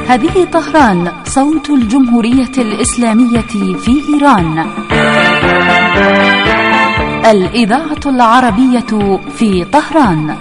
هذه طهران، صوت الجمهورية الإسلامية في إيران. الإذاعة العربية في طهران.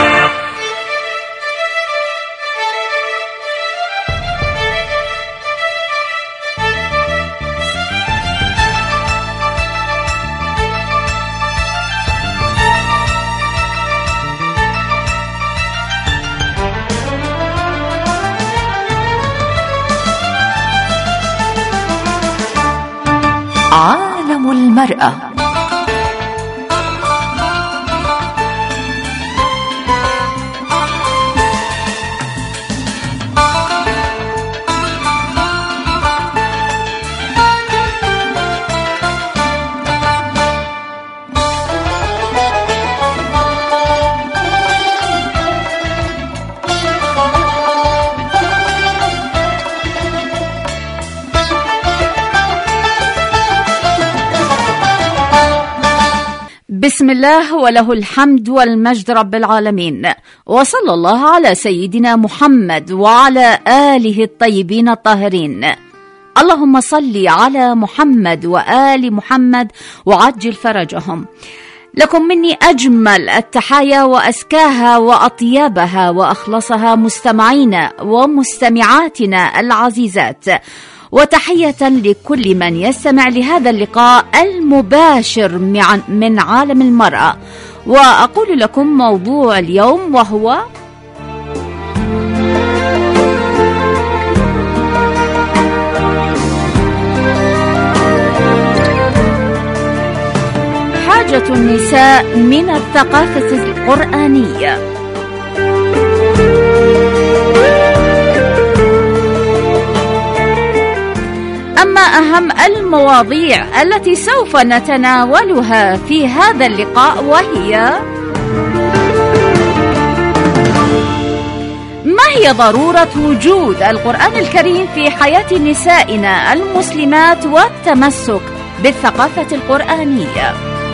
عالم المرأة. بسم الله وله الحمد والمجد رب العالمين، وصلى الله على سيدنا محمد وعلى آله الطيبين الطاهرين. اللهم صل على محمد وآل محمد وعجل فرجهم. لكم مني أجمل التحايا وأزكاها وأطيبها وأخلصها مستمعينا ومستمعاتنا العزيزات، وتحية لكل من يستمع لهذا اللقاء المباشر من عالم المرأة. وأقول لكم موضوع اليوم وهو حاجة النساء من الثقافة القرآنية. أما أهم المواضيع التي سوف نتناولها في هذا اللقاء وهي: ما هي ضرورة وجود القرآن الكريم في حياة نسائنا المسلمات والتمسك بالثقافة القرآنية؟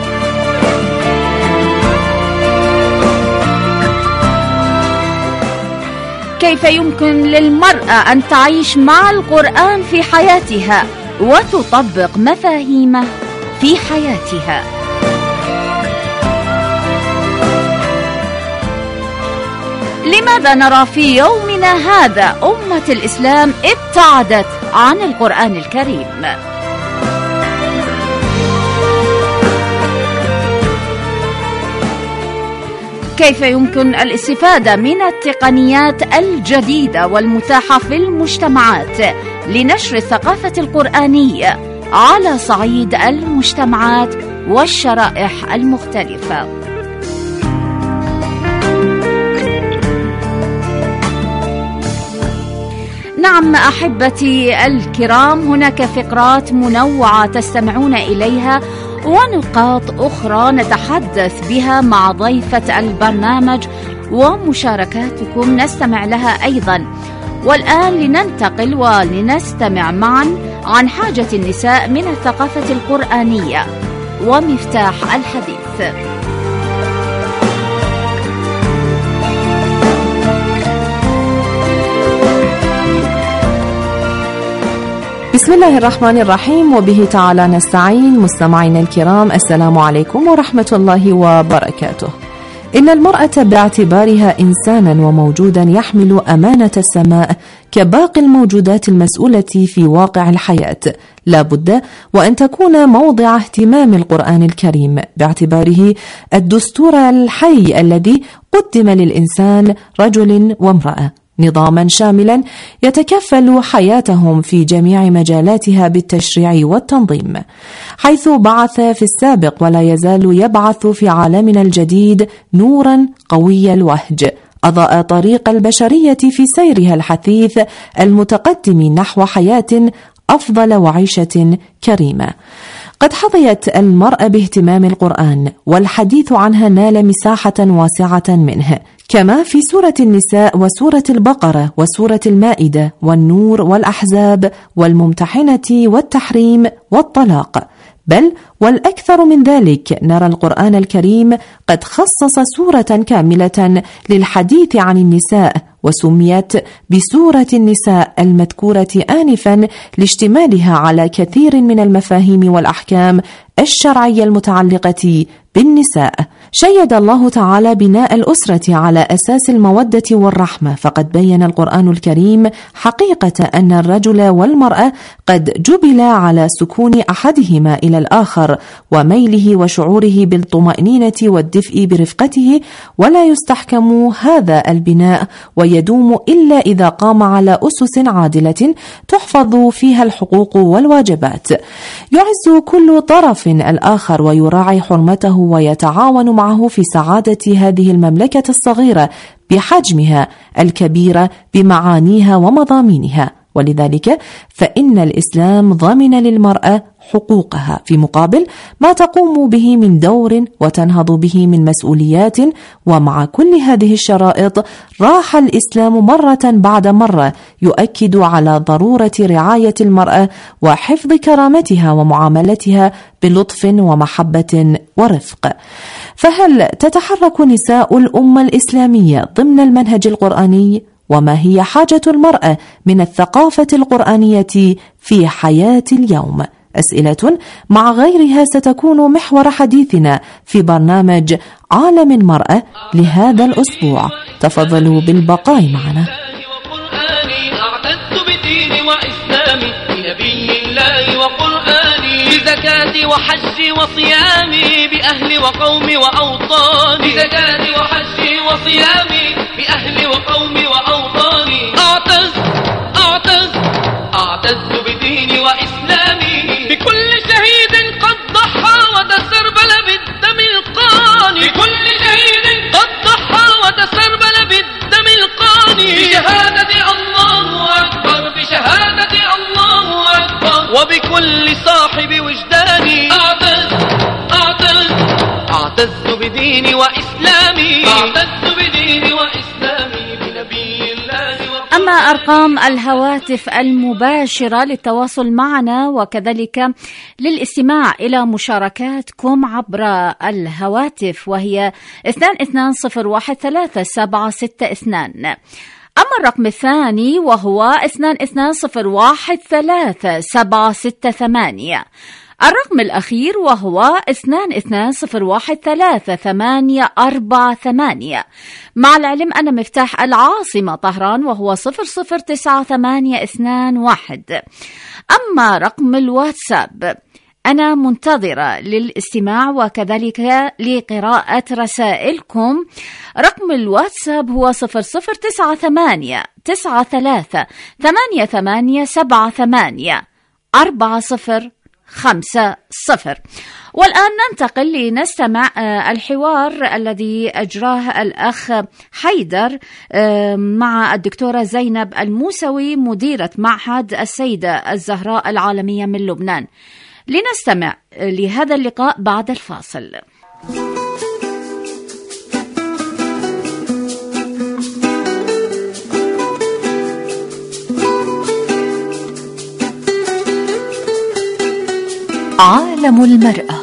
كيف يمكن للمرأة أن تعيش مع القرآن في حياتها وتطبق مفاهيمه في حياتها؟ لماذا نرى في يومنا هذا أمة الإسلام ابتعدت عن القرآن الكريم؟ كيف يمكن الاستفادة من التقنيات الجديدة والمتاحة في المجتمعات لنشر الثقافة القرآنية على صعيد المجتمعات والشرائح المختلفة؟ نعم أحبتي الكرام، هناك فقرات منوعة تستمعون إليها ونقاط أخرى نتحدث بها مع ضيفة البرنامج ومشاركاتكم نستمع لها أيضا. والآن لننتقل ولنستمع معا عن حاجة النساء من الثقافة القرآنية ومفتاح الحديث. بسم الله الرحمن الرحيم، وبه تعالى نستعين. مستمعينا الكرام، السلام عليكم ورحمة الله وبركاته. إن المرأة باعتبارها إنسانا وموجودا يحمل أمانة السماء كباقي الموجودات المسؤولة في واقع الحياة، لا بد وأن تكون موضع اهتمام القرآن الكريم باعتباره الدستور الحي الذي قدم للإنسان رجل وامرأة، نظاما شاملا يتكفل حياتهم في جميع مجالاتها بالتشريع والتنظيم، حيث بعث في السابق ولا يزال يبعث في عالمنا الجديد نورا قوي الوهج أضاء طريق البشرية في سيرها الحثيث المتقدم نحو حياة أفضل وعيشة كريمة. قد حظيت المرأة باهتمام القرآن، والحديث عنها نال مساحة واسعة منه، كما في سورة النساء وسورة البقرة وسورة المائدة والنور والأحزاب والممتحنة والتحريم والطلاق. بل والأكثر من ذلك، نرى القرآن الكريم قد خصص سورة كاملة للحديث عن النساء وسميت بسورة النساء المذكورة آنفا لاشتمالها على كثير من المفاهيم والأحكام الشرعية المتعلقة بالنساء. شيد الله تعالى بناء الأسرة على أساس المودة والرحمة، فقد بين القرآن الكريم حقيقة أن الرجل والمرأة قد جبلا على سكون أحدهما إلى الآخر وميله وشعوره بالطمأنينة والدفء برفقته، ولا يستحكم هذا البناء ويدوم إلا إذا قام على أسس عادلة تحفظ فيها الحقوق والواجبات. يعز كل طرف الآخر ويراعي حرمته ويتعاون معه في سعادة هذه المملكة الصغيرة بحجمها الكبير بمعانيها ومضامينها. ولذلك فإن الإسلام ضمن للمرأة حقوقها في مقابل ما تقوم به من دور وتنهض به من مسؤوليات. ومع كل هذه الشرائط راح الإسلام مرة بعد مرة يؤكد على ضرورة رعاية المرأة وحفظ كرامتها ومعاملتها بلطف ومحبة ورفق. فهل تتحرك نساء الأمة الإسلامية ضمن المنهج القرآني؟ وما هي حاجة المرأة من الثقافة القرآنية في حياة اليوم؟ أسئلة مع غيرها ستكون محور حديثنا في برنامج عالم المرأة لهذا الأسبوع. تفضلوا بالبقاء معنا. أعتدت بديني وإسلامي بنبي الله وقرآني، بزكاتي وحجي وصيامي بأهلي وقومي وأوطاني، بزكاتي وحجي وصيامي بأهلي وقومي وأوطاني. أعتز بديني وإسلامي بكل شهيد قد ضحى وتسربل بالدم القاني، بكل شهيد قد ضحى وتسربل بالدم القاني، بشهادة الله أكبر، بشهادة الله أكبر، وبكل صاحب وجداني. أعتز بديني وإسلامي، أعتز بديني وإسلامي بنبي الله. أما أرقام الهواتف المباشرة للتواصل معنا وكذلك للاستماع إلى مشاركاتكم عبر الهواتف وهي 22013762. أما الرقم الثاني وهو 22013768. الرقم الأخير وهو 22013848. مع العلم أن مفتاح العاصمة طهران وهو 009821. أما رقم الواتساب أنا منتظرة للاستماع وكذلك لقراءة رسائلكم. رقم الواتساب هو 009838784050. والآن ننتقل لنستمع الحوار الذي أجراه الأخ حيدر مع الدكتورة زينب الموسوي مديرة معهد السيدة الزهراء العالمية من لبنان. لنستمع لهذا اللقاء بعد الفاصل. عالم المرأة.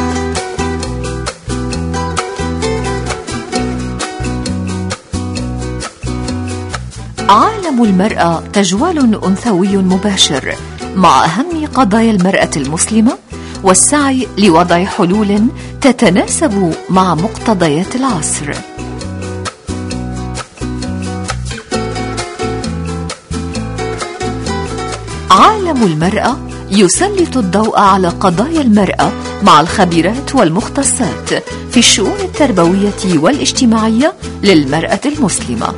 عالم المرأة تجوال أنثوي مباشر مع أهم قضايا المرأة المسلمة والسعي لوضع حلول تتناسب مع مقتضيات العصر. عالم المرأة يسلط الضوء على قضايا المرأة مع الخبيرات والمختصات في الشؤون التربوية والاجتماعية للمرأة المسلمة.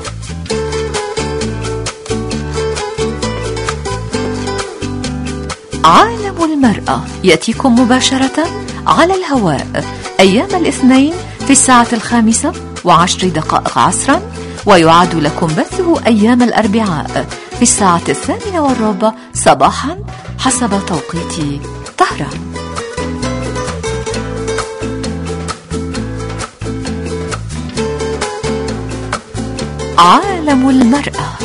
عالم المرأة يأتيكم مباشرة على الهواء أيام الاثنين في 5:10 عصرا، ويعاد لكم بثه أيام الأربعاء في 8:15 صباحا حسب توقيت طهران. عالم المرأة.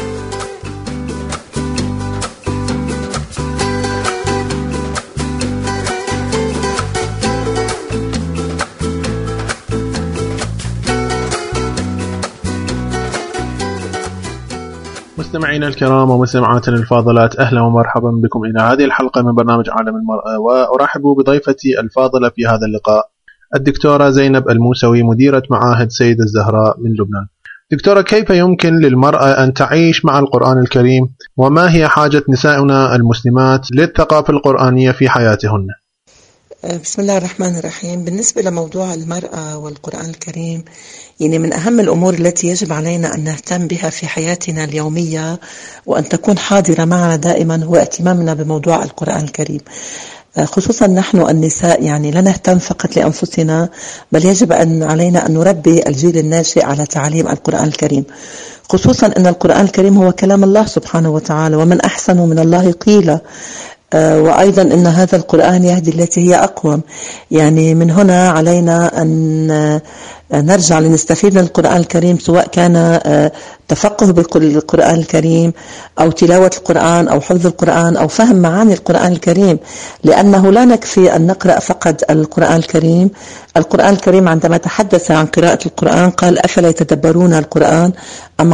مستمعينا الكرام ومستمعاتنا الفاضلات، أهلا ومرحبا بكم إلى هذه الحلقة من برنامج عالم المرأة، وأرحب بضيفتي الفاضلة في هذا اللقاء الدكتورة زينب الموسوي، مديرة معاهد سيدة الزهراء من لبنان. دكتورة، كيف يمكن للمرأة أن تعيش مع القرآن الكريم، وما هي حاجة نسائنا المسلمات للثقافة القرآنية في حياتهن؟ بسم الله الرحمن الرحيم. بالنسبة لموضوع المرأة والقرآن الكريم، يعني من أهم الأمور التي يجب علينا أن نهتم بها في حياتنا اليومية وأن تكون حاضرة معنا دائما هو اهتمامنا بموضوع القرآن الكريم، خصوصا نحن النساء. يعني لا نهتم فقط لأنفسنا، بل يجب علينا أن نربي الجيل الناشئ على تعليم القرآن الكريم، خصوصا أن القرآن الكريم هو كلام الله سبحانه وتعالى، ومن أحسن من الله قيل، وأيضا أن هذا القرآن يهدي التي هي أقوم. يعني من هنا علينا أن نرجع لنستفيد من القرآن الكريم، سواء كان تفقه بالقرآن الكريم أو تلاوة القرآن أو حفظ القرآن أو فهم معاني القرآن الكريم، لأنه لا نكفي أن نقرأ فقط القرآن الكريم. القرآن الكريم عندما تحدث عن قراءة القرآن قال: أفلا يتدبرون القرآن أم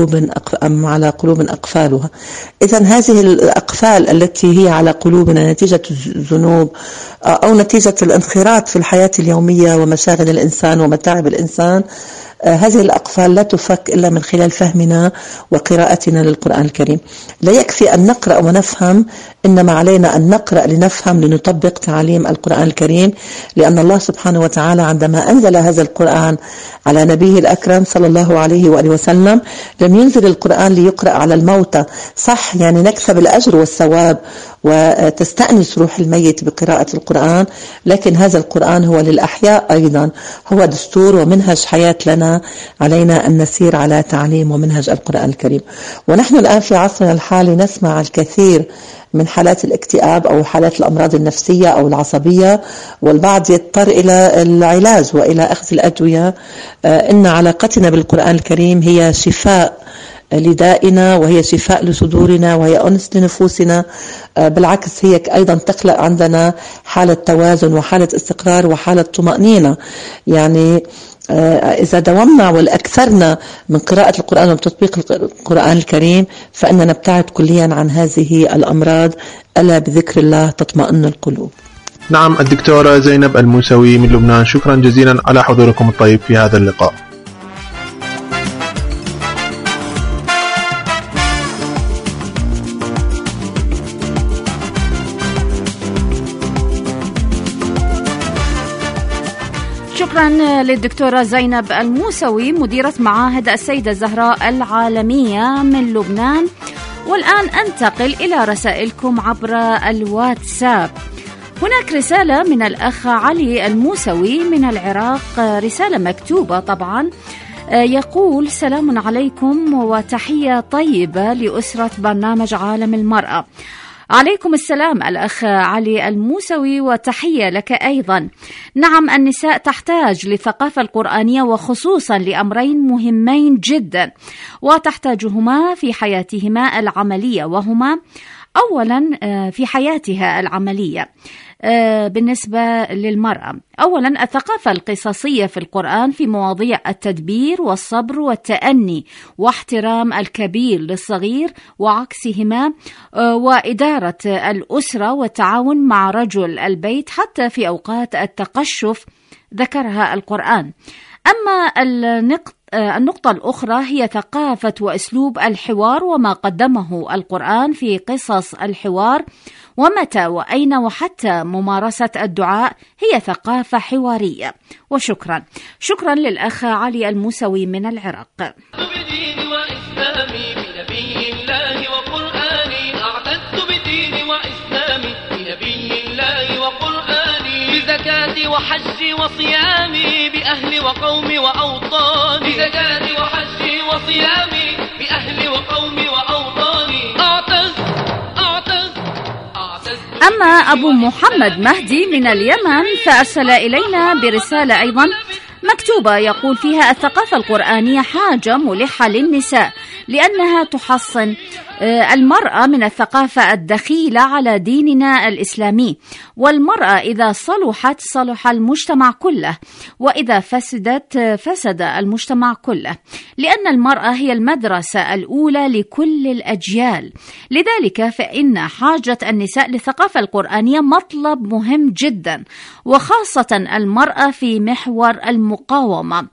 على قلوب أقفالها. إذن هذه الأقفال التي هي على قلوبنا نتيجة الذنوب أو نتيجة الانخراط في الحياة اليومية ومشاغل الإنسان ومتاعب الإنسان، هذه الأقفال لا تفك إلا من خلال فهمنا وقراءتنا للقرآن الكريم. لا يكفي أن نقرأ ونفهم، إنما علينا أن نقرأ لنفهم، لنطبق تعاليم القرآن الكريم، لأن الله سبحانه وتعالى عندما أنزل هذا القرآن على نبيه الأكرم صلى الله عليه وآله وسلم لم ينزل القرآن ليقرأ على الموتى. صح، يعني نكسب الأجر والثواب وتستأنس روح الميت بقراءة القرآن، لكن هذا القرآن هو للأحياء أيضا، هو دستور ومنهج حياة لنا، علينا أن نسير على تعليم ومنهج القرآن الكريم. ونحن الآن في عصرنا الحالي نسمع الكثير من حالات الاكتئاب أو حالات الأمراض النفسية أو العصبية، والبعض يضطر إلى العلاج وإلى أخذ الأدوية. إن علاقتنا بالقرآن الكريم هي شفاء لدائنا، وهي شفاء لصدورنا، وهي أنس لنفوسنا. بالعكس، هي أيضا تخلق عندنا حالة توازن وحالة استقرار وحالة طمأنينة. يعني إذا دومنا والأكثرنا من قراءة القرآن وتطبيق القرآن الكريم فإننا نبتعد كليا عن هذه الأمراض، ألا بذكر الله تطمئن القلوب. نعم، الدكتورة زينب الموسوي من لبنان، شكرا جزيلا على حضوركم الطيب في هذا اللقاء. شكرا للدكتورة زينب الموسوي، مديرة معاهد السيدة الزهراء العالمية من لبنان. والآن أنتقل إلى رسائلكم عبر الواتساب. هناك رسالة من الأخ علي الموسوي من العراق، رسالة مكتوبة طبعا، يقول: سلام عليكم وتحية طيبة لأسرة برنامج عالم المرأة. عليكم السلام الأخ علي الموسوي، وتحية لك أيضا. نعم، النساء تحتاج للثقافة القرآنية، وخصوصا لأمرين مهمين جدا وتحتاجهما في حياتهما العملية، وهما أولا في حياتها العملية بالنسبة للمرأة، أولا الثقافة القصصية في القرآن في مواضيع التدبير والصبر والتأني واحترام الكبير للصغير وعكسهما، وإدارة الأسرة والتعاون مع رجل البيت حتى في أوقات التقشف ذكرها القرآن. أما النقطة الأخرى هي ثقافة وأسلوب الحوار وما قدمه القرآن في قصص الحوار، ومتى وأين وحتى ممارسة الدعاء هي ثقافة حوارية. وشكرا للأخ علي الموسوي من العراق. بديني وإسلامي بنبي الله وقرآني، أعتدت بديني وإسلامي بنبي الله وقرآني، بزكاتي وحجي وصيامي بأهلي وقومي وأوطاني، بزكاتي وحجي وصيامي بأهلي وقومي وأوطاني، أما أبو محمد مهدي من اليمن فأرسل إلينا برسالة أيضا مكتوبة يقول فيها: الثقافة القرآنية حاجة ملحة للنساء لأنها تحصن المرأة من الثقافة الدخيلة على ديننا الإسلامي، والمرأة إذا صلحت صلح المجتمع كله، وإذا فسدت فسد المجتمع كله، لأن المرأة هي المدرسة الأولى لكل الأجيال. لذلك فإن حاجة النساء للثقافة القرآنية مطلب مهم جدا، وخاصة المرأة في محور المقاومة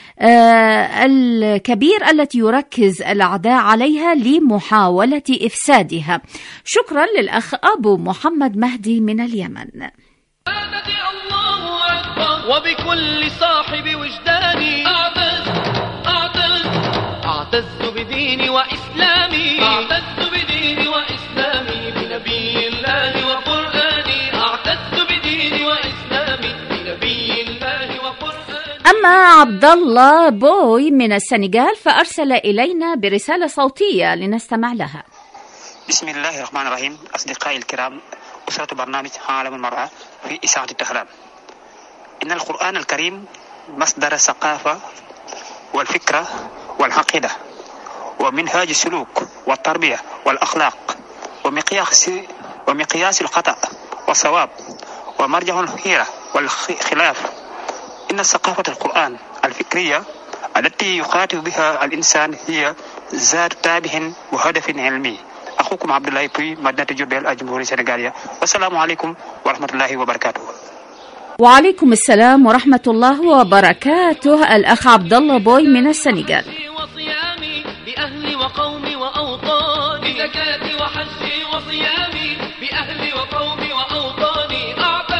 الكبير التي يركز الأعداء عليها لمحاولة إفسادها. شكرا للأخ أبو محمد مهدي من اليمن. وبكل صاحب وجداني أعتز بديني وإسلامي، أعتز بديني وإسلامي بنبي الله وقرآني، أعتز بديني وإسلامي بنبي الله وقرآني. أما عبد الله بوي من السنغال فأرسل إلينا برسالة صوتية لنستمع لها. بسم الله الرحمن الرحيم. أصدقائي الكرام، أسرة برنامج عالم المرأة في إذاعة التهران، إن القرآن الكريم مصدر الثقافة والفكرة والعقيدة ومنهاج السلوك والتربية والأخلاق ومقياس الخطأ والصواب ومرجع الخيرة والخلاف. إن ثقافة القرآن الفكرية التي يخاطب بها الإنسان هي ذات تابع وهدف علمي. أخوكم عبد الله بوي، مدينة جربيل، الجمهورية السنغالية، والسلام عليكم ورحمة الله وبركاته. وعليكم السلام ورحمة الله وبركاته. الأخ عبد الله بوي من السنغال. وصيامي بأهلي وقومي وأوطاني، زكاتي وحجي وصيامي بأهلي وقومي وأوطاني،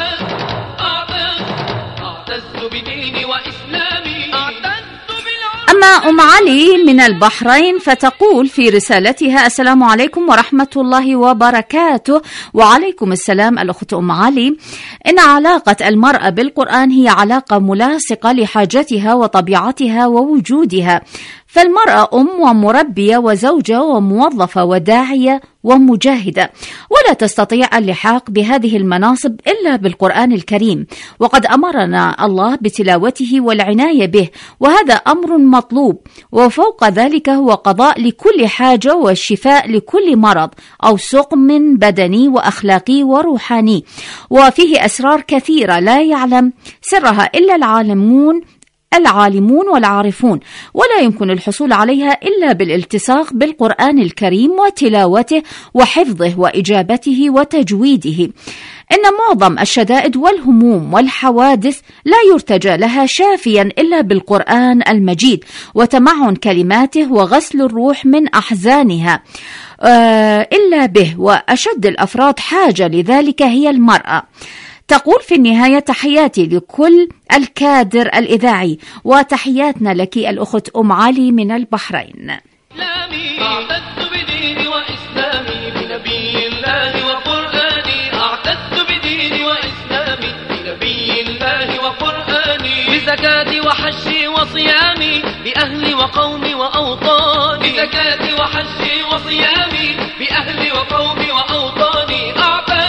أعتز بديني وإسلامي، أما أم علي من البحرين فتقول في رسالتها: السلام عليكم ورحمة الله وبركاته. وعليكم السلام الأخت أم علي. إن علاقة المرأة بالقرآن هي علاقة ملاصقة لحاجتها وطبيعتها ووجودها، فالمرأة أم ومربية وزوجة وموظفة وداعية ومجاهدة، ولا تستطيع اللحاق بهذه المناصب إلا بالقرآن الكريم، وقد أمرنا الله بتلاوته والعناية به، وهذا أمر مطلوب. وفوق ذلك هو قضاء لكل حاجة والشفاء لكل مرض أو سقم بدني وأخلاقي وروحاني، وفيه أسرار كثيرة لا يعلم سرها إلا العالمون والعارفون، ولا يمكن الحصول عليها إلا بالالتصاق بالقرآن الكريم وتلاوته وحفظه وإجابته وتجويده. إن معظم الشدائد والهموم والحوادث لا يرتجى لها شافيا إلا بالقرآن المجيد وتمعن كلماته وغسل الروح من أحزانها إلا به، وأشد الأفراد حاجة لذلك هي المرأة. تقول في النهاية: تحياتي لكل الكادر الإذاعي، وتحياتنا لك الأخت أم علي من البحرين. أعتز بديني وإسلامي بنبي الله وقرآني، أعتز بديني وإسلامي بنبي الله وقرآني، بزكاتي وحجي وصيامي بأهلي وقومي وأوطاني، بزكاتي وحجي وصيامي بأهلي وقومي وأوطاني،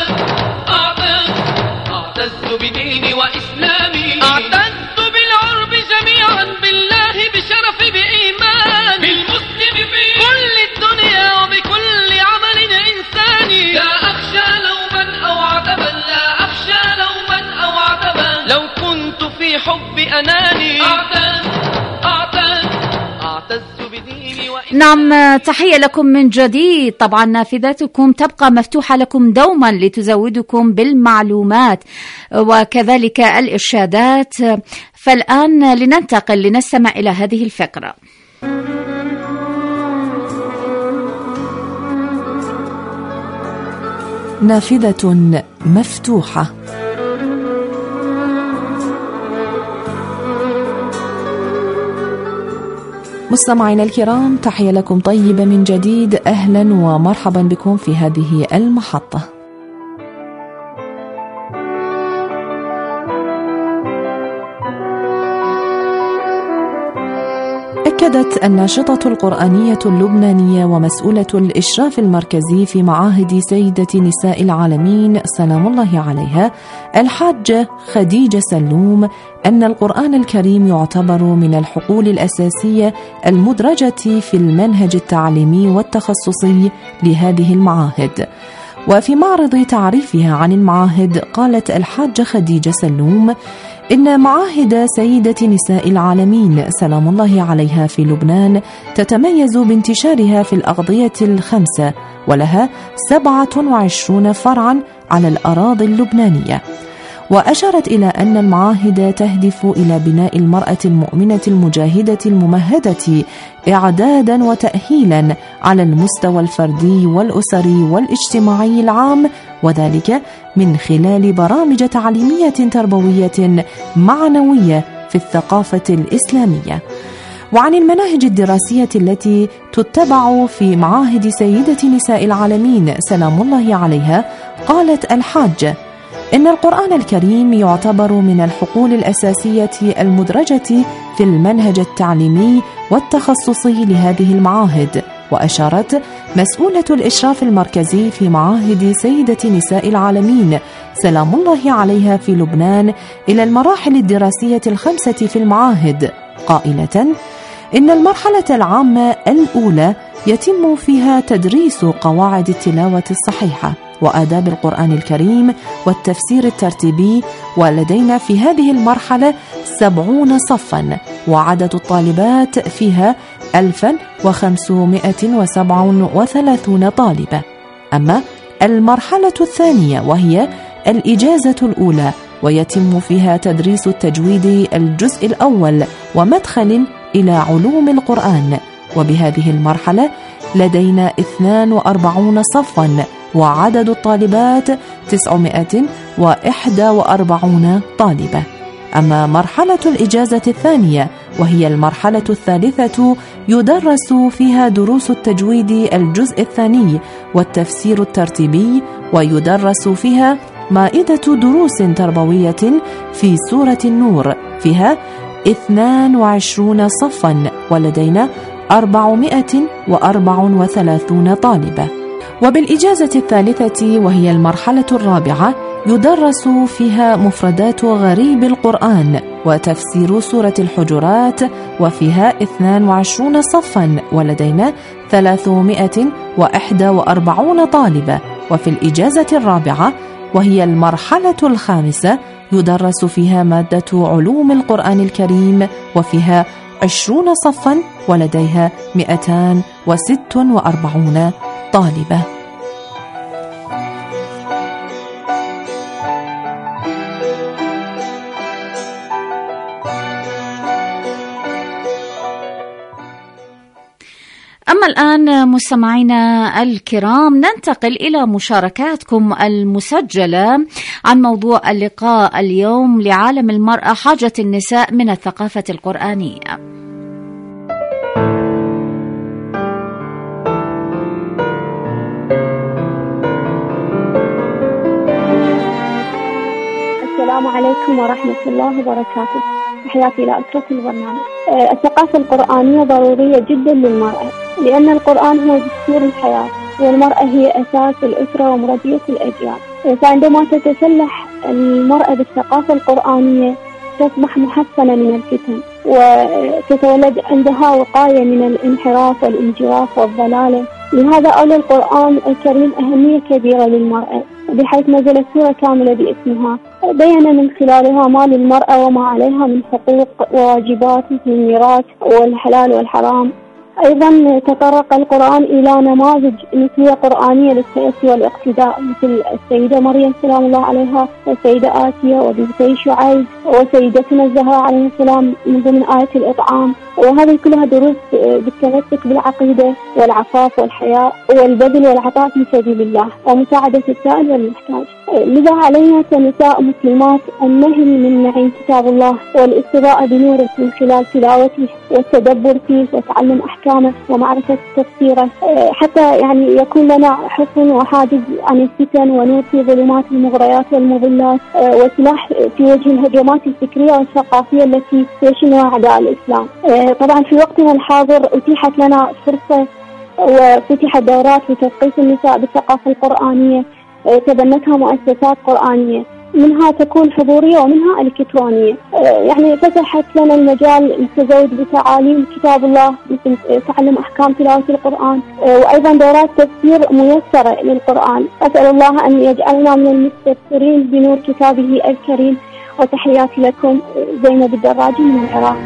أعتز بديني وإسلامي، أعتز بالعرب جميعا بالله بشرف بإيمان، بالمسلم في كل الدنيا وبكل عمل إنساني، لا أخشى لوما أو عتبا، لا أخشى لوما أو عتبا، لو كنت في حب أناني، أعتز بديني نعم، تحية لكم من جديد. طبعا نافذتكم تبقى مفتوحة لكم دوما لتزودكم بالمعلومات وكذلك الإرشادات. فالآن لننتقل لنستمع إلى هذه الفقرة. نافذة مفتوحة. مستمعينا الكرام، تحية لكم طيبة من جديد. أهلا ومرحبا بكم في هذه المحطة. أكدت الناشطة القرآنية اللبنانية ومسؤولة الإشراف المركزي في معاهد سيدة نساء العالمين سلام الله عليها الحاجة خديجة سلوم أن القرآن الكريم يعتبر من الحقول الأساسية المدرجة في المنهج التعليمي والتخصصي لهذه المعاهد. وفي معرض تعريفها عن المعاهد قالت الحاجة خديجة سلوم إن معاهد سيدة نساء العالمين سلام الله عليها في لبنان تتميز بانتشارها في الأغطية الخمسة ولها 27 فرعا على الأراضي اللبنانية. وأشارت إلى أن المعاهد تهدف إلى بناء المرأة المؤمنة المجاهدة الممهدة إعدادا وتأهيلا على المستوى الفردي والأسري والاجتماعي العام، وذلك من خلال برامج تعليمية تربوية معنوية في الثقافة الإسلامية. وعن المناهج الدراسية التي تتبع في معاهد سيدة نساء العالمين سلام الله عليها قالت الحاجة إن القرآن الكريم يعتبر من الحقول الأساسية المدرجة في المنهج التعليمي والتخصصي لهذه المعاهد. وأشارت مسؤولة الإشراف المركزي في معاهد سيدة نساء العالمين سلام الله عليها في لبنان إلى المراحل الدراسية الخمسة في المعاهد قائلة إن المرحلة العامة الأولى يتم فيها تدريس قواعد التلاوة الصحيحة وآداب القرآن الكريم والتفسير الترتيبي، ولدينا في هذه المرحلة 70 صفا وعدد الطالبات فيها 1537 طالبة. أما المرحلة الثانية وهي الإجازة الأولى ويتم فيها تدريس التجويد الجزء الأول ومدخل إلى علوم القرآن، وبهذه المرحلة لدينا 42 صفا وعدد الطالبات 941 طالبة. أما مرحلة الإجازة الثانية وهي المرحلة الثالثة يدرس فيها دروس التجويد الجزء الثاني والتفسير الترتيبي، ويدرس فيها مائدة دروس تربوية في سورة النور فيها 22 صفا ولدينا 434 طالبة. وبالإجازة الثالثة وهي المرحلة الرابعة يدرس فيها مفردات غريب القرآن وتفسير سورة الحجرات وفيها 22 صفا ولدينا 341 طالبة. وفي الإجازة الرابعة وهي المرحلة الخامسة يدرس فيها مادة علوم القرآن الكريم وفيها 20 صفا ولديها 246 طالبة. أما الآن مستمعينا الكرام ننتقل إلى مشاركاتكم المسجلة عن موضوع اللقاء اليوم لعالم المرأة حاجة النساء من الثقافة القرآنية. السلام عليكم ورحمة الله وبركاته. تحياتي إلى أسرة البرنامج. الثقافة القرآنية ضرورية جدا للمرأة، لأن القرآن هو دستور الحياة، والمرأة هي أساس الأسرة ومربية الأجيال. فعندما تتسلح المرأة بالثقافة القرآنية تصبح محصنة من الفتن، وتتولد عندها وقاية من الانحراف والانجراف والضلالة. لهذا أولى القرآن الكريم أهمية كبيرة للمرأة، بحيث نزلت سورة كاملة باسمها بين من خلالها ما للمرأة وما عليها من حقوق وواجبات مثل الميراث والحلال والحرام. أيضا تطرق القرآن إلى نماذج مثلية قرآنية للتأسي والاقتداء مثل السيدة مريم سلام الله عليها والسيدة آسية وبنتي شعيب وسيدتنا الزهراء عليه السلام من ضمن آية الإطعام. وهذه كلها دروس بالتمسك بالعقيدة والعفاف والحياء والبذل والعطاء في سبيل الله ومساعدة السائل والمحتاج. لذا علينا كنساء مسلمات النهل من نعيم كتاب الله والاستضاءة بنوره من خلال تلاوته والتدبر فيه وتعلم أحكامه ومعرفة تفسيره، حتى يعني يكون لنا حصن وحاجز عن الفتن ونور في ظلمات المغريات والمضلات، وسلاح في وجه الهجمات الفكرية والثقافية التي يشنها أعداء الإسلام. طبعا في وقتنا الحاضر أتيحت لنا فرصة وفتحت دورات لتثقيف النساء بالثقافة القرآنية تبنتها مؤسسات قرآنية، منها تكون حضورية ومنها إلكترونية. يعني فتحت لنا المجال للتزود بتعاليم كتاب الله، مثل تعلم أحكام تلاوة القرآن، وأيضا دورات تفسير ميسرة للقرآن. أسأل الله أن يجعلنا من المستبصرين بنور كتابه الكريم. وتحياتي لكم، زينب الدراجي من العراق.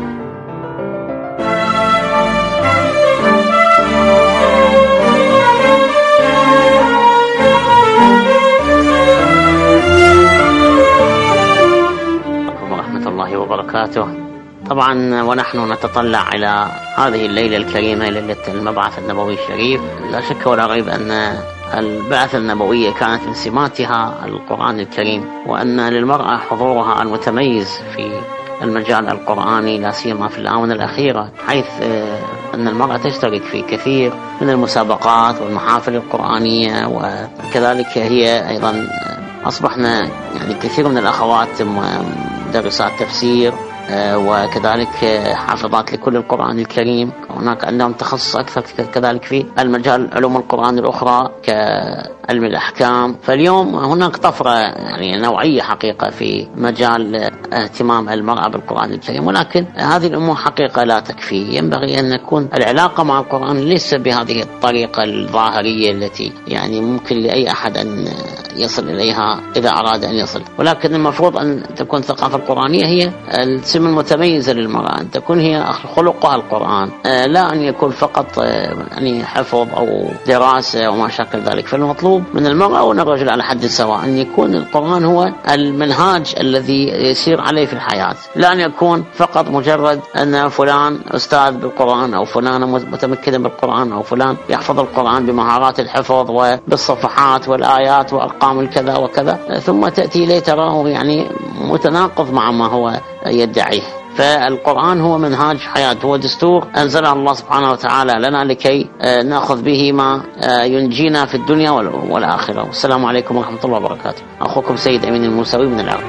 وبركاته. طبعا ونحن نتطلع إلى هذه الليلة الكريمة، ليلة المبعث النبوي الشريف، لا شك ولا ريب أن البعثة النبوية كانت من سماتها القرآن الكريم، وأن للمرأة حضورها المتميز في المجال القرآني، لا سيما في الآونة الأخيرة، حيث أن المرأة تشترك في كثير من المسابقات والمحافل القرآنية، وكذلك هي أيضا أصبحنا يعني كثير من الأخوات مدرسات تفسير، وكذلك حافظات لكل القرآن الكريم. هناك عندهم تخصص أكثر كذلك في المجال علوم القرآن الأخرى كعلم الأحكام. فاليوم هناك طفرة يعني نوعية حقيقة في مجال اهتمام المرأة بالقرآن الكريم، ولكن هذه الأمور حقيقة لا تكفي. ينبغي أن تكون العلاقة مع القرآن ليس بهذه الطريقة الظاهرية التي يعني ممكن لأي أحد أن يصل إليها إذا أراد أن يصل، ولكن المفروض أن تكون الثقافة القرآنية هي السمة المتميزة للمرأة، أن تكون هي خلقها القرآن، لا أن يكون فقط يعني حفظ أو دراسة وما شاكل ذلك. فالمطلوب من المرأة ومن الرجل على حد سواء أن يكون القرآن هو المنهاج الذي يسير عليه في الحياة، لا أن يكون فقط مجرد أن فلان أستاذ بالقرآن أو فلان متمكن بالقرآن أو فلان يحفظ القرآن بمهارات الحفظ وبالصفحات والآيات وأرقام الكذا وكذا، ثم تأتي إليه تراه يعني متناقض مع ما هو يدعيه. فالقرآن هو منهاج حياة، هو دستور أنزله الله سبحانه وتعالى لنا لكي نأخذ به ما ينجينا في الدنيا والآخرة. والسلام عليكم ورحمة الله وبركاته. أخوكم سيد أمين الموسوي من العراق.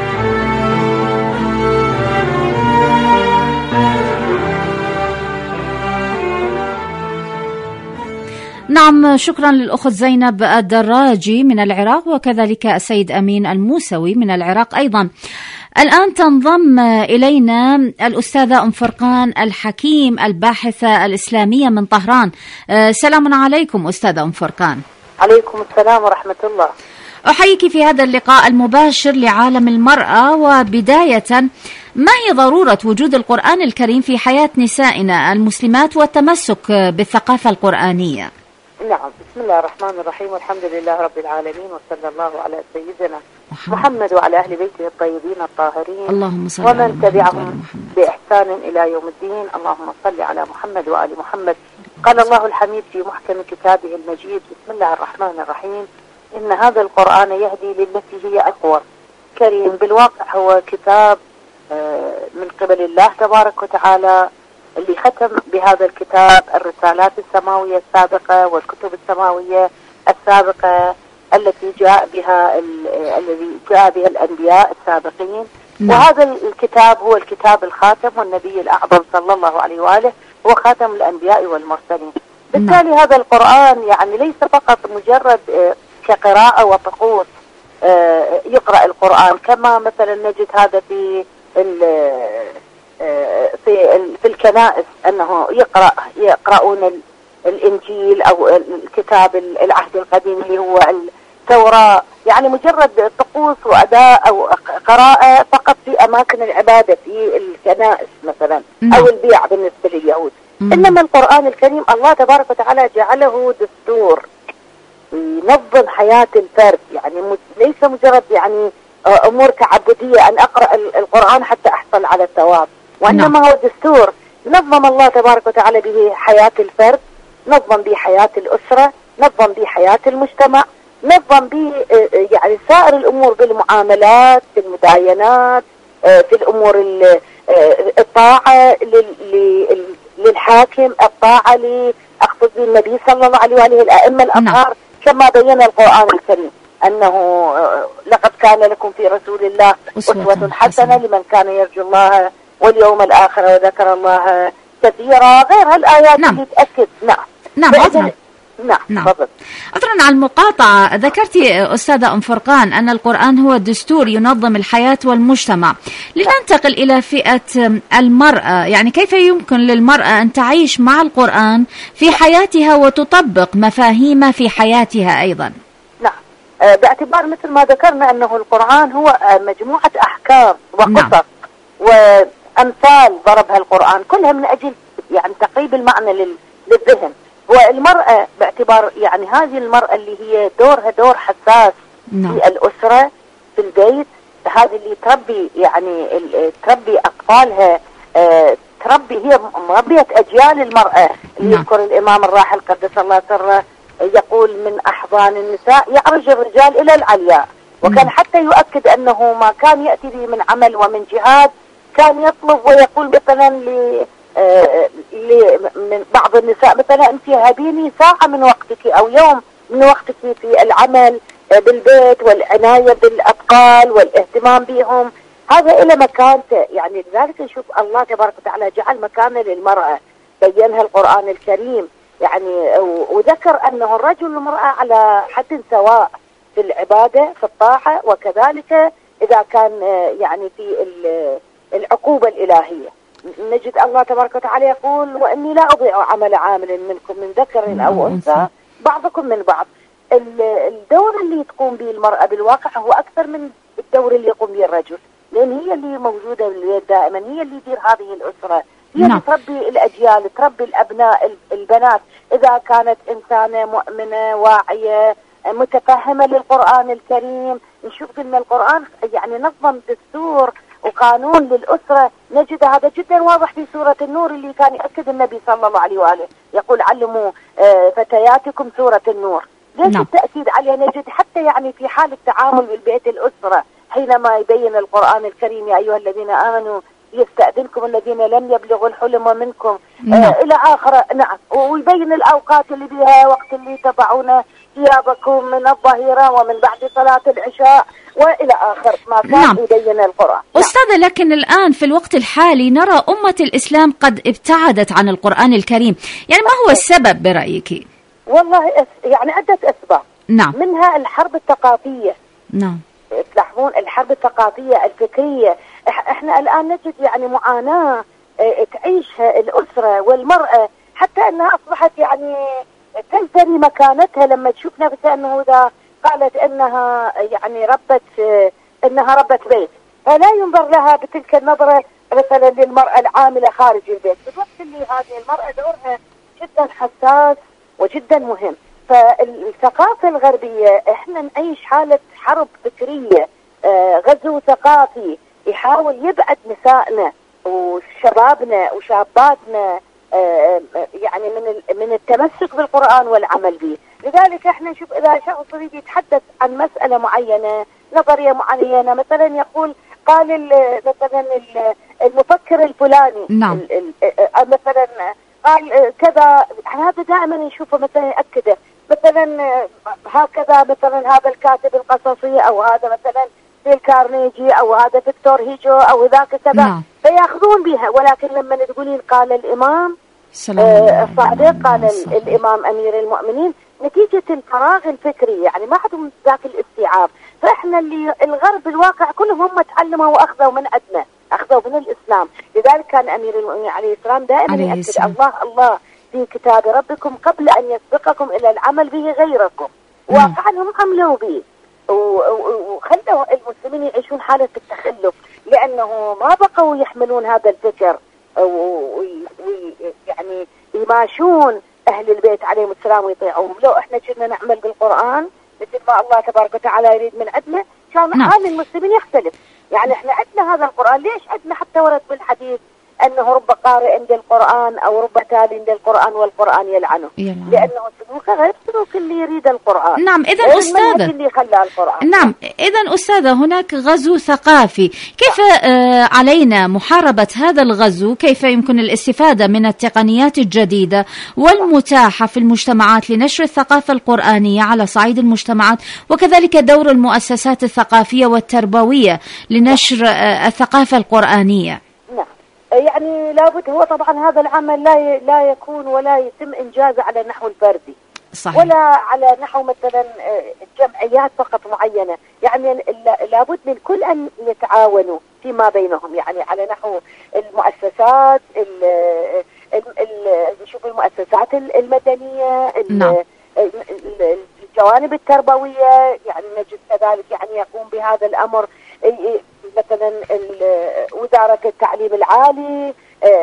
نعم، شكرا للأخت زينب الدراجي من العراق، وكذلك السيد أمين الموسوي من العراق أيضا. الآن تنضم إلينا الأستاذة أم فرقان الحكيم الباحثة الإسلامية من طهران. سلام عليكم أستاذة أم فرقان. عليكم السلام ورحمة الله. أحييك في هذا اللقاء المباشر لعالم المرأة. وبداية، ما هي ضرورة وجود القرآن الكريم في حياة نسائنا المسلمات والتمسك بالثقافة القرآنية؟ نعم، بسم الله الرحمن الرحيم، والحمد لله رب العالمين، وصلى الله على سيدنا محمد وعلى أهل بيته الطيبين الطاهرين، اللهم صل ومن تبعهم بإحسان إلى يوم الدين. اللهم صل على محمد وآل محمد. قال الله الحميد في محكم كتابه المجيد: بسم الله الرحمن الرحيم، إن هذا القرآن يهدي للتي هي أقوم. كريم بالواقع، هو كتاب من قبل الله تبارك وتعالى، اللي ختم بهذا الكتاب الرسالات السماوية السابقة والكتب السماوية السابقة التي جاء بها الأنبياء السابقين. وهذا الكتاب هو الكتاب الخاتم، والنبي الأعظم صلى الله عليه وآله هو خاتم الأنبياء والمرسلين. بالتالي هذا القرآن يعني ليس فقط مجرد كقراءة وطقوس يقرأ القرآن، كما مثلا نجد هذا في الكنائس أنه يقرؤون الإنجيل أو الكتاب العهد القديم اللي هو التوراة، يعني مجرد طقوس وأداء أو قراءة فقط في أماكن العبادة في الكنائس مثلا أو البيع بالنسبة لليهود. إنما القرآن الكريم الله تبارك وتعالى جعله دستور ينظم حياة الفرد، يعني ليس مجرد يعني أمور تعبدية أن أقرأ القرآن حتى أحصل على الثواب، وإنما هو دستور نظم الله تبارك وتعالى به حياة الفرد، نظم به حياة الأسرة، نظم به حياة المجتمع، نظم به يعني سائر الأمور بالمعاملات، بالمداينات، في الأمور الطاعة للحاكم، الطاعة لأقصد النبي صلى الله عليه وآله الأئمة الأطهار، كما بين القرآن الكريم أنه لقد كان لكم في رسول الله أسوة حسنة لمن كان يرجو الله واليوم الآخر وذكر الله كثيرة غير هالآيات اللي تأكد. نعم عذرا. نعم. عذرا على المقاطعة، ذكرت أستاذة أم فرقان أن القرآن هو دستور ينظم الحياة والمجتمع. لننتقل إلى فئة المرأة، يعني كيف يمكن للمرأة أن تعيش مع القرآن في حياتها وتطبق مفاهيم في حياتها أيضا؟ باعتبار مثل ما ذكرنا أنه القرآن هو مجموعة أحكام وقصص وأمثال ضربها القرآن كلها من أجل يعني تقريب المعنى للذهن. والمرأة باعتبار يعني هذه المرأة اللي هي دورها دور حساس في الأسرة في البيت، هذه اللي تربي يعني تربي أطفالها، تربي هي مربية أجيال المرأة. يذكر الإمام الراحل قدس الله سره يقول من أحضان النساء يعرج الرجال إلى العلياء، وكان حتى يؤكد أنه ما كان يأتي به من عمل ومن جهاد كان يطلب ويقول مثلا من بعض النساء مثلا أنت هبيني ساعة من وقتك أو يوم من وقتك في العمل بالبيت والعناية بالأطفال والاهتمام بهم، هذا إلى مكانته. يعني لذلك نشوف الله تبارك وتعالى جعل مكانه للمرأة، بينها القرآن الكريم يعني، وذكر أنه الرجل والمرأة على حد سواء في العبادة في الطاعة، وكذلك إذا كان يعني في العقوبة الإلهية. نجد الله تبارك وتعالى يقول وإني لا أضيع عمل عامل منكم من ذكر أو أنثى بعضكم من بعض. الدور اللي تقوم به المرأة بالواقع هو أكثر من الدور اللي يقوم به الرجل، لأن هي اللي موجودة بالبيت دائما، هي اللي تدير هذه الأسرة، هي اللي تربي الأجيال، تربي الأبناء البنات. إذا كانت إنسانة مؤمنة واعية متفهمة للقرآن الكريم، نشوف أن القرآن يعني نظم دستور وقانون للأسرة. نجد هذا جدا واضح في سورة النور اللي كان يأكد النبي صلى الله عليه وآله، يقول علموا فتياتكم سورة النور. ليش التأكيد عليها؟ نجد حتى يعني في حال التعامل بالبيت الأسرة حينما يبين القرآن الكريم يا أيها الذين آمنوا يستأذنكم الذين لم يبلغوا الحلم منكم إلى آخر. ويبين الأوقات اللي بها وقت اللي تضعون ثيابكم من الظهيرة ومن بعد صلاة العشاء وإلى آخر ما كان يبين القرآن. أستاذة، لكن الآن في الوقت الحالي نرى أمة الإسلام قد ابتعدت عن القرآن الكريم، يعني ما هو السبب برأيك؟ والله يعني عدة أسباب. منها الحرب الثقافية. تلاحظون الحرب الثقافية الفكرية. احنا الآن نجد يعني معاناة تعيشها الأسرة والمرأة، حتى أنها أصبحت يعني تنسى مكانتها لما تشوف نفسها أنه إذا قالت أنها يعني أنها ربة بيت فلا ينظر لها بتلك النظرة مثلا للمرأة العاملة خارج البيت، بالوقت اللي هذه المرأة دورها جدا حساس وجدا مهم. فالثقافة الغربية احنا نعيش حالة حرب فكرية، غزو ثقافي يحاول يبعد نسائنا وشبابنا وشاباتنا يعني من التمسك بالقرآن والعمل به. لذلك احنا نشوف اذا شخص يريد يتحدث عن مسألة معينة، نظرية معينة، مثلا يقول قال مثلا المفكر الفلاني مثلا قال كذا، هذا دائما نشوفه مثلا يأكده، مثلا هكذا مثلا هذا الكاتب القصصي او هذا مثلا ديل كارنيجي او هذا فيكتور هيجو او ذاك كذا، فياخذون بها. ولكن لما تقولين قال الامام الصادق، قال الامام امير المؤمنين، نتيجة الفراغ الفكري يعني ما عندهم ذاك الاستيعاب. فاحنا اللي الغرب الواقع كلهم هم تعلموا واخذوا من عندنا، اخذوا من الاسلام. لذلك كان امير المؤمنين عليه السلام دائما يأكد الله الله في كتاب ربكم قبل ان يسبقكم الى العمل به غيركم. واقعا هم عملوا به وخلوا المسلمين يعيشون حالة التخلف، لأنه ما بقوا يحملون هذا الفكر ويعني يماشون أهل البيت عليهم السلام ويطيعوهم. لو احنا كنا نعمل بالقرآن مثل ما الله تبارك وتعالى يريد من عندنا كان حال المسلمين يختلف. يعني احنا عندنا هذا القرآن، ليش عندنا حتى ورد بالحديث أنه رب قارئ عند القرآن أو رب تالي عند القرآن والقرآن يلعنه، لأنه سلوكه غير سلوك اللي يريد القرآن. إذا أستاذة اللي خلى القرآن. إذا أستاذة هناك غزو ثقافي، كيف علينا محاربة هذا الغزو؟ كيف يمكن الاستفادة من التقنيات الجديدة والمتاحة في المجتمعات لنشر الثقافة القرآنية على صعيد المجتمعات، وكذلك دور المؤسسات الثقافية والتربوية لنشر الثقافة القرآنية؟ يعني لابد هو طبعا هذا العمل لا يكون ولا يتم إنجازه على النحو الفردي. صحيح. ولا على نحو مثلا جمعيات فقط معينة، يعني لابد للكل أن يتعاونوا فيما بينهم، يعني على نحو المؤسسات نشوف المؤسسات المدنية، الجوانب التربوية، يعني نجد كذلك يعني يقوم بهذا الأمر مثلا وزارة التعليم العالي،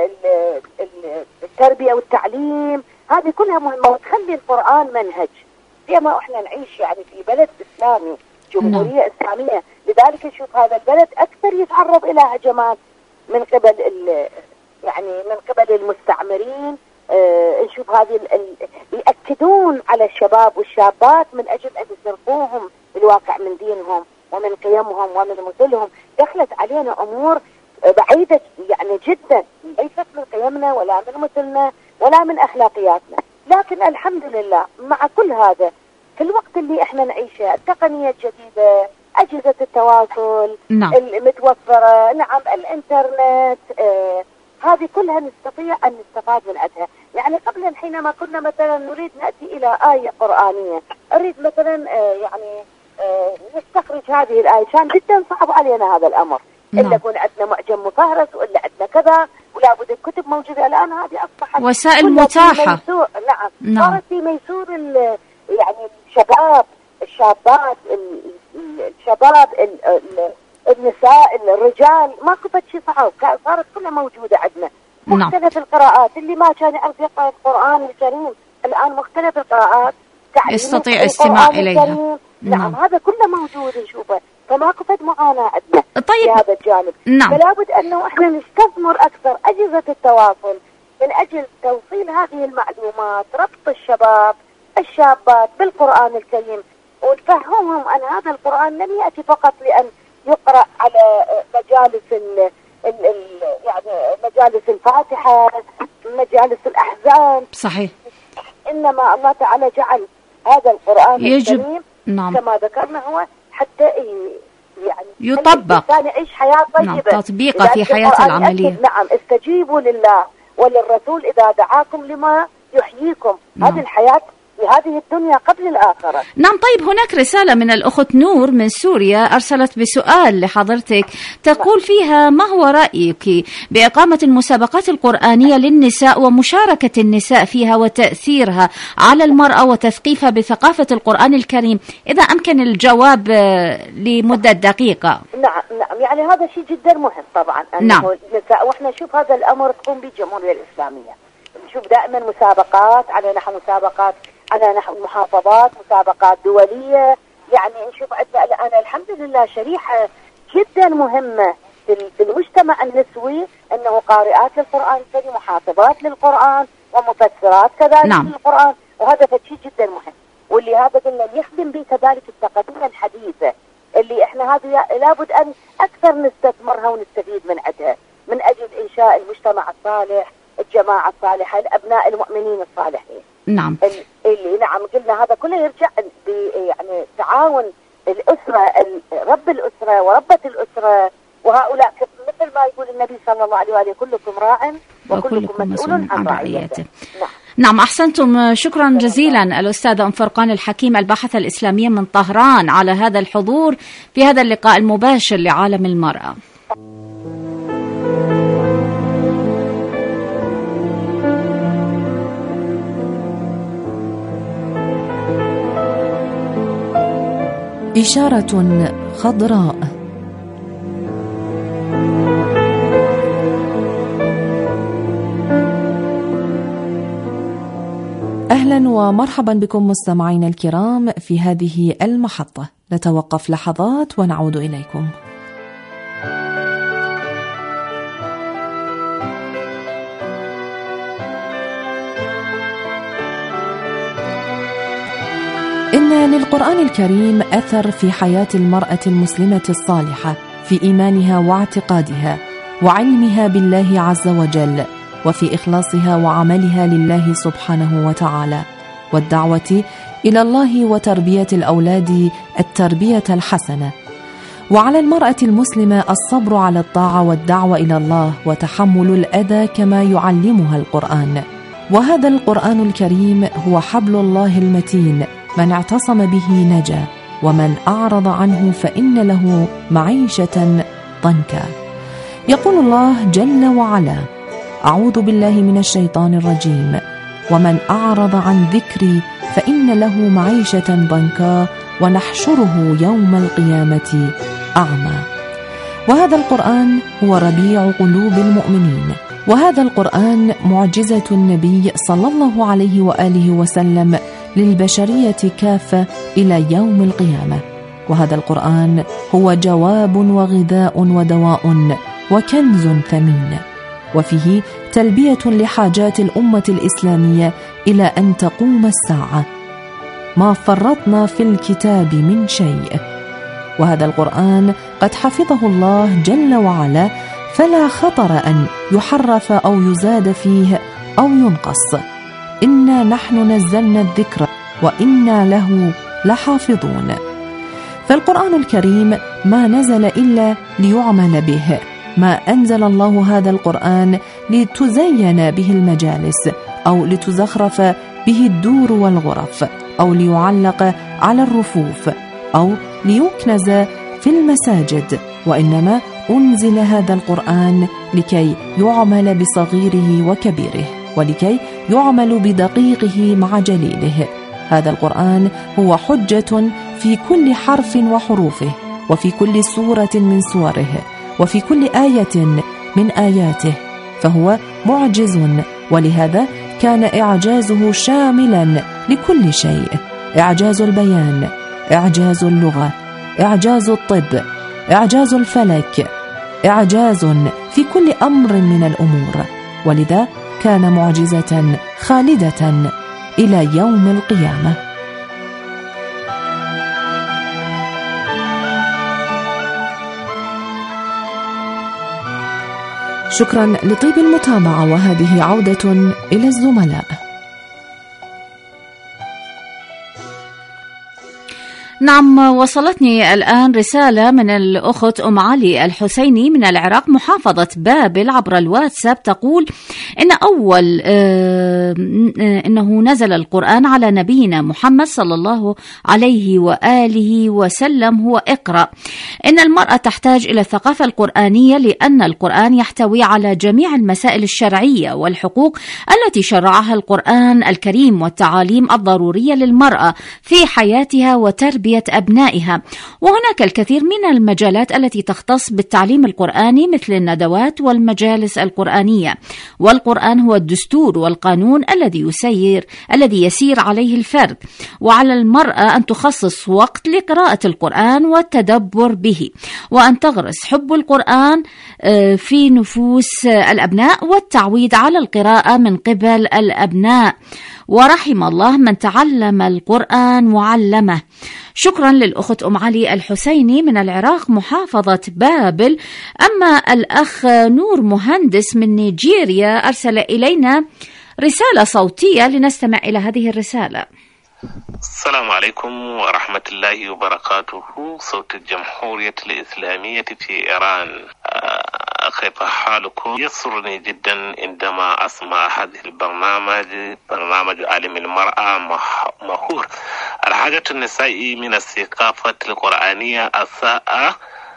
التربية والتعليم، هذه كلها مهمة وتخلي القرآن منهج. فيما احنا نعيش يعني في بلد إسلامي، جمهورية إسلامية، لذلك نشوف هذا البلد أكثر يتعرض إلى هجمات من قبل يعني من قبل المستعمرين. نشوف هذه يأكدون على الشباب والشابات من أجل أن يسرقوهم الواقع من دينهم ومن قيمهم ومن مثلهم. دخلت علينا أمور بعيدة يعني جدا، ليست من قيمنا ولا من مثلنا ولا من أخلاقياتنا. لكن الحمد لله مع كل هذا في الوقت اللي احنا نعيشه، التقنية الجديدة، أجهزة التواصل المتوفرة، نعم الإنترنت، هذه كلها نستطيع أن نستفاد من عندها. يعني قبل حينما كنا مثلا نريد نأتي إلى آية قرآنية، أريد مثلا يعني نستخرج هذه الآية، كان جدا صعب علينا هذا الأمر. إلا يكون عندنا معجم مفهرس وإلا عندنا كذا، ولا بد الكتب موجودة. الآن هذه أصبحت وسائل متاحة. نعم صارت في ميسور يعني الشابات، الشباب، النساء، الرجال، ما كفت شيء صعب، صارت كلها موجودة عندنا. مختلف القراءات، اللي ما كان يعرف يقرأ القرآن الكريم الآن مختلف القراءات يستطيع استماع إليها. نعم هذا كله موجود نشوفه، فما كفت معاناة عندنا طيب. في هذا الجانب. فلا بد أنه إحنا نستثمر أكثر أجهزة التواصل من أجل توصيل هذه المعلومات، ربط الشباب الشابات بالقرآن الكريم، ونفهمهم أن هذا القرآن لم يأتي فقط لأن يقرأ على مجالس يعني مجالس الفاتحة، مجالس الأحزان. صحيح. إنما الله تعالى جعل هذا القرآن الكريم كما ذكرنا هو حتى يعني يطبق، الإنسان يعيش حياة طيبة. تطبيقه في حياته العملية. نعم استجيبوا لله وللرسول إذا دعاكم لما يحييكم. هذه الحياة في هذه الدنيا قبل الآخرة. نعم. طيب هناك رسالة من الأخت نور من سوريا أرسلت بسؤال لحضرتك، تقول فيها: ما هو رأيك بإقامة المسابقات القرآنية للنساء ومشاركة النساء فيها وتأثيرها على المرأة وتثقيفها بثقافة القرآن الكريم؟ إذا أمكن الجواب لمدة دقيقة. نعم يعني هذا شيء جدا مهم طبعا أنه النساء، وإحنا نشوف هذا الأمر تقوم به الجمهورية الإسلامية. نشوف دائما مسابقات على نحو مسابقات على نحو محافظات، مسابقات دولية. يعني نشوف عندنا الآن الحمد لله شريحة جدا مهمة في المجتمع النسوي، أنه قارئات للقرآن الكريم، محافظات للقرآن، ومفسرات كذلك للقرآن، وهذا شيء جدا مهم. واللي هذا قلنا يخدم به كذلك التقنية الحديثة اللي احنا هذه لابد أن أكثر نستثمرها ونستفيد من عندها من أجل إنشاء المجتمع الصالح، الجماعة الصالحة، الأبناء المؤمنين الصالحين. نعم. اللي نعم قلنا هذا كله يرجع يعني تعاون الأسرة، رب الأسرة وربة الأسرة، وهؤلاء مثل ما يقول النبي صلى الله عليه وآله: كلكم راع وكلكم مسؤول عن رعيته. نعم أحسنتم، شكرا جزيلا الأستاذة أم فرقان الحكيم الباحثة الإسلامية من طهران على هذا الحضور في هذا اللقاء المباشر لعالم المرأة. إشارة خضراء. أهلا ومرحبا بكم مستمعينا الكرام في هذه المحطة. نتوقف لحظات ونعود إليكم. إن للقرآن الكريم أثر في حياة المرأة المسلمة الصالحة، في إيمانها واعتقادها وعلمها بالله عز وجل، وفي إخلاصها وعملها لله سبحانه وتعالى، والدعوة إلى الله وتربية الأولاد التربية الحسنة. وعلى المرأة المسلمة الصبر على الطاعة والدعوة إلى الله وتحمل الأذى كما يعلمها القرآن. وهذا القرآن الكريم هو حبل الله المتين، من اعتصم به نجا، ومن أعرض عنه فإن له معيشة ضنكا. يقول الله جل وعلا: أعوذ بالله من الشيطان الرجيم: ومن أعرض عن ذكري فإن له معيشة ضنكا ونحشره يوم القيامة أعمى. وهذا القرآن هو ربيع قلوب المؤمنين، وهذا القرآن معجزة النبي صلى الله عليه وآله وسلم للبشرية كافة إلى يوم القيامة. وهذا القرآن هو جواب وغذاء ودواء وكنز ثمين، وفيه تلبية لحاجات الأمة الإسلامية إلى أن تقوم الساعة. ما فرطنا في الكتاب من شيء. وهذا القرآن قد حفظه الله جل وعلا، فلا خطر أن يحرف أو يزاد فيه أو ينقص. إنا نحن نزلنا الذكر وإنا له لحافظون. فالقرآن الكريم ما نزل إلا ليعمل به، ما أنزل الله هذا القرآن لتزين به المجالس أو لتزخرف به الدور والغرف أو ليعلق على الرفوف أو ليكنز في المساجد، وإنما أنزل هذا القرآن لكي يعمل بصغيره وكبيره، ولكي يعمل بدقيقه مع جليله. هذا القرآن هو حجة في كل حرف وحروفه، وفي كل سورة من سوره، وفي كل آية من آياته، فهو معجز. ولهذا كان إعجازه شاملا لكل شيء: إعجاز البيان، إعجاز اللغة، إعجاز الطب، إعجاز الفلك، إعجاز في كل أمر من الأمور. ولذا كان معجزة خالدة إلى يوم القيامة. شكرا لطيب المتابعة، وهذه عودة إلى الزملاء. نعم، وصلتني الآن رسالة من الأخت أم علي الحسيني من العراق محافظة بابل عبر الواتساب، تقول إنه نزل القرآن على نبينا محمد صلى الله عليه وآله وسلم هو اقرأ. إن المرأة تحتاج إلى الثقافة القرآنية، لأن القرآن يحتوي على جميع المسائل الشرعية والحقوق التي شرعها القرآن الكريم والتعاليم الضرورية للمرأة في حياتها وتربية أبنائها. وهناك الكثير من المجالات التي تختص بالتعليم القرآني مثل الندوات والمجالس القرآنية. والقرآن هو الدستور والقانون الذي يسير عليه الفرد، وعلى المرأة أن تخصص وقت لقراءة القرآن والتدبر به، وأن تغرس حب القرآن في نفوس الأبناء والتعويد على القراءة من قبل الأبناء. ورحم الله من تعلم القرآن وعلمه. شكرا للأخت أم علي الحسيني من العراق محافظة بابل. أما الأخ نور مهندس من نيجيريا أرسل إلينا رسالة صوتية، لنستمع إلى هذه الرسالة. السلام عليكم ورحمة الله وبركاته. صوت الجمهورية الإسلامية في إيران، كيف حالكم؟ يسرني جدا عندما أسمع هذه برنامج عالم المرأة مهور. الحاجة النسائي من الثقافة القرآنية الساعة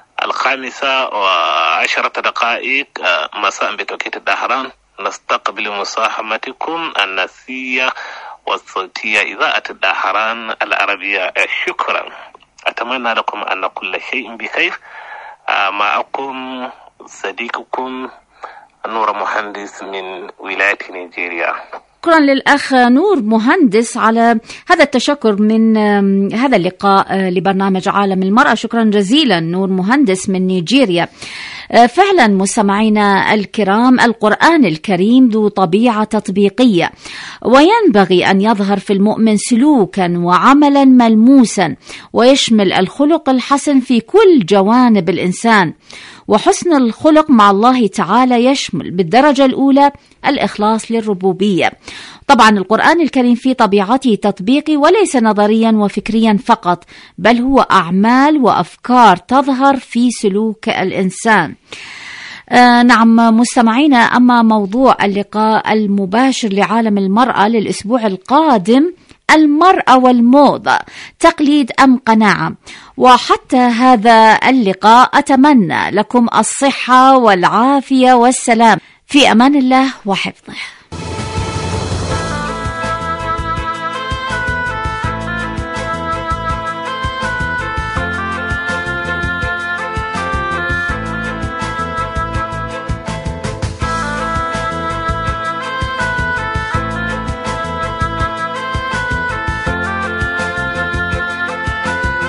5:10 مساء بتوقيت الدهران. نستقبل مساهمتكم النسية والصوتية إذاعة الدهران العربية. شكرا. أتمنى لكم أن كل شيء بخير. معكم صديقكم نور مهندس من ولاية نيجيريا. شكرا للأخ نور مهندس على هذا التشكر من هذا اللقاء لبرنامج عالم المرأة. شكرا جزيلا نور مهندس من نيجيريا. فعلا مستمعينا الكرام، القرآن الكريم ذو طبيعة تطبيقية، وينبغي أن يظهر في المؤمن سلوكا وعملا ملموسا، ويشمل الخلق الحسن في كل جوانب الإنسان. وحسن الخلق مع الله تعالى يشمل بالدرجة الأولى الإخلاص للربوبية. طبعا القرآن الكريم في طبيعته تطبيقي وليس نظريا وفكريا فقط، بل هو أعمال وأفكار تظهر في سلوك الإنسان. نعم مستمعينا، أما موضوع اللقاء المباشر لعالم المرأة للأسبوع القادم، المرأة والموضة، تقليد أم قناعة؟ وحتى هذا اللقاء أتمنى لكم الصحة والعافية والسلام، في أمان الله وحفظه.